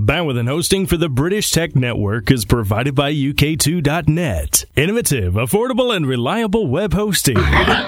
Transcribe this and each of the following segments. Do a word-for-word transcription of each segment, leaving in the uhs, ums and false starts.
bandwidth and hosting for the British Tech Network is provided by U K two dot net. Innovative, affordable, and reliable web hosting.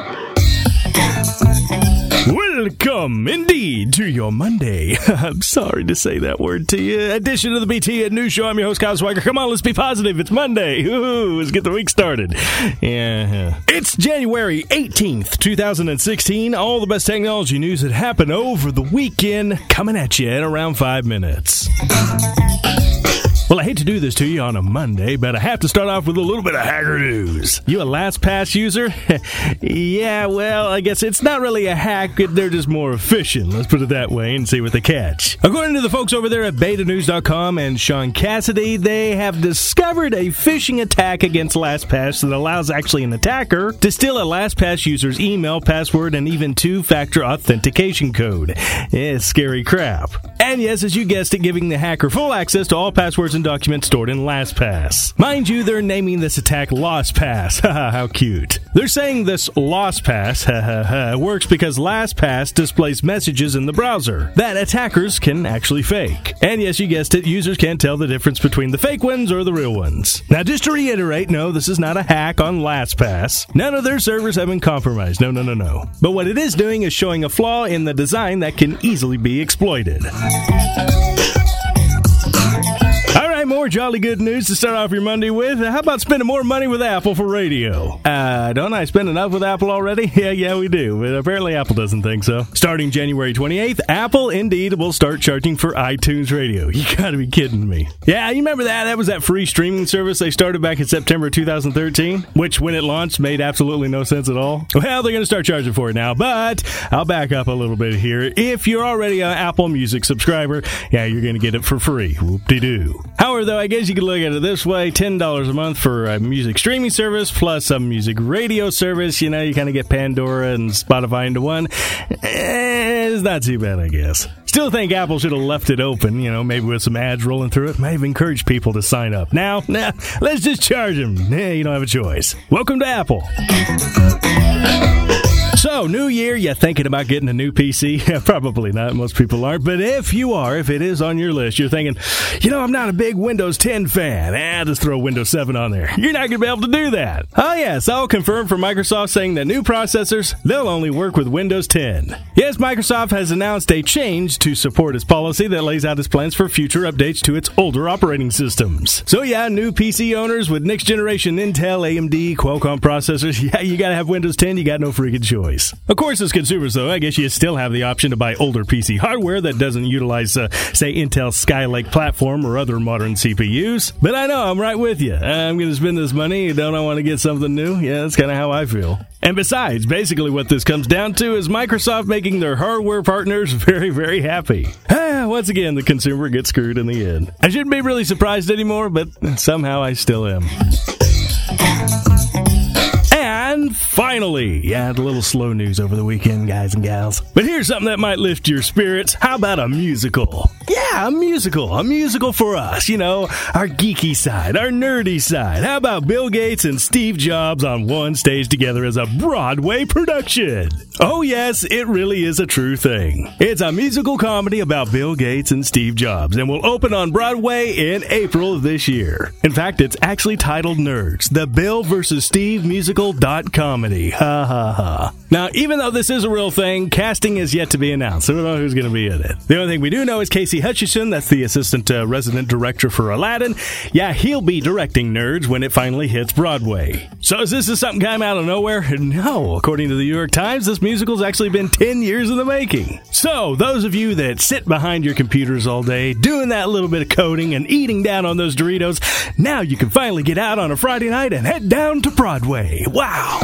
Welcome, indeed, to your Monday. I'm sorry to say that word to you. Edition of the B T N News Show. I'm your host, Kyle Swagger. Come on, let's be positive. It's Monday. Ooh, let's get the week started. Yeah. It's January eighteenth, twenty sixteen. All the best technology news that happened over the weekend coming at you in around five minutes. Well, I hate to do this to you on a Monday, but I have to start off with a little bit of hacker news. You a LastPass user? Yeah, well, I guess it's not really a hack. They're just more efficient, let's put it that way, and see what they catch. According to the folks over there at beta news dot com and Sean Cassidy, they have discovered a phishing attack against LastPass that allows actually an attacker to steal a LastPass user's email, password, and even two-factor authentication code. It's scary crap. And yes, as you guessed it, giving the hacker full access to all passwords and documents stored in LastPass. Mind you, they're naming this attack LostPass. Haha, how cute. They're saying this LostPass works because LastPass displays messages in the browser that attackers can actually fake. And yes, you guessed it, users can't tell the difference between the fake ones or the real ones. Now, just to reiterate, no, this is not a hack on LastPass. None of their servers have been compromised. No, no, no, no. But what it is doing is showing a flaw in the design that can easily be exploited. More jolly good news to start off your Monday with. How about spending more money with Apple for radio? Uh, don't I spend enough with Apple already? Yeah, yeah, we do, but apparently Apple doesn't think so. Starting January twenty-eighth, Apple indeed will start charging for iTunes Radio. You gotta be kidding me. Yeah, you remember that? That was that free streaming service they started back in September twenty thirteen, which when it launched made absolutely no sense at all. Well, they're gonna start charging for it now, but I'll back up a little bit here. If you're already an Apple Music subscriber, yeah, you're gonna get it for free. Whoop-de-doo. However, though, I guess you could look at it this way, ten dollars a month for a music streaming service plus a music radio service. You know, you kind of get Pandora and Spotify into one. Eh, it's not too bad, I guess. Still think Apple should have left it open, you know, maybe with some ads rolling through it. Might have encouraged people to sign up. Now, nah, let's just charge them. Eh, you don't have a choice. Welcome to Apple. So, new year, you thinking about getting a new P C? Probably not, most people aren't. But if you are, if it is on your list, you're thinking, you know, I'm not a big Windows ten fan. Eh, just throw Windows seven on there. You're not going to be able to do that. Oh yes, I'll confirm from Microsoft saying that new processors, they'll only work with Windows ten. Yes, Microsoft has announced a change to support its policy that lays out its plans for future updates to its older operating systems. So yeah, new P C owners with next generation Intel, A M D, Qualcomm processors, yeah, you got to have Windows ten, you got no freaking choice. Of course, as consumers, though, I guess you still have the option to buy older P C hardware that doesn't utilize, uh, say, Intel Skylake platform or other modern C P Us. But I know, I'm right with you. I'm going to spend this money. Don't I want to get something new? Yeah, that's kind of how I feel. And besides, basically what this comes down to is Microsoft making their hardware partners very, very happy. Ah, once again, the consumer gets screwed in the end. I shouldn't be really surprised anymore, but somehow I still am. And finally, yeah, I had a little slow news over the weekend, guys and gals. But here's something that might lift your spirits. How about a musical? Yeah, a musical. A musical for us, you know, our geeky side, our nerdy side. How about Bill Gates and Steve Jobs on one stage together as a Broadway production? Oh yes, it really is a true thing. It's a musical comedy about Bill Gates and Steve Jobs and will open on Broadway in April of this year. In fact, it's actually titled Nerds, the Bill versus Steve musical dot comedy. Ha ha ha. Now, even though this is a real thing, casting is yet to be announced. So we don't know who's going to be in it. The only thing we do know is Casey Hutchison, that's the assistant uh, resident director for Aladdin. Yeah, he'll be directing Nerds when it finally hits Broadway. So is this is something came out of nowhere? No. According to the New York Times, this musical's actually been ten years in the making. So, those of you that sit behind your computers all day, doing that little bit of coding and eating down on those Doritos, now you can finally get out on a Friday night and head down to Broadway. Wow!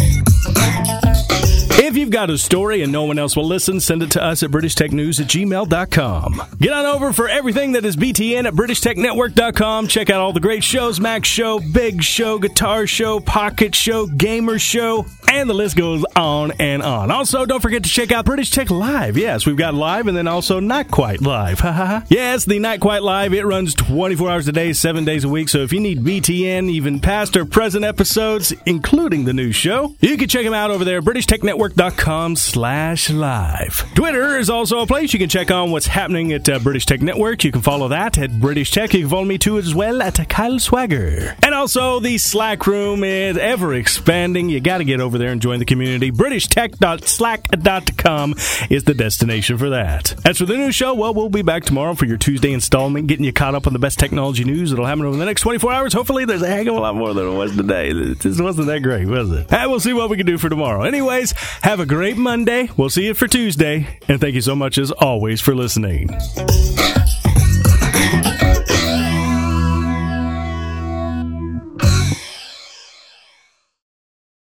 If you've got a story and no one else will listen, send it to us at british tech news at gmail dot com. Get on over for everything that is B T N at british tech network dot com. Check out all the great shows, Mac Show, Big Show, Guitar Show, Pocket Show, Gamer Show. And the list goes on and on. Also, don't forget to check out British Tech Live. Yes, we've got live and then also Not Quite Live. Yes, the Not Quite Live, it runs twenty-four hours a day, seven days a week. So if you need B T N, even past or present episodes, including the new show, you can check them out over there, british tech network dot com slash live. Twitter is also a place you can check on what's happening at uh, British Tech Network. You can follow that at British Tech. You can follow me too as well at Kyle Swagger. And also the Slack room is ever expanding. You got to get over there and join the community. british tech dot slack dot com is the destination for that. As for the new show, well, we'll be back tomorrow for your Tuesday installment, getting you caught up on the best technology news that'll happen over the next twenty-four hours. Hopefully, there's a heck of a lot more than it was today. This wasn't that great, was it? And we'll see what we can do for tomorrow. Anyways, have a great Monday. We'll see you for Tuesday. And thank you so much, as always, for listening.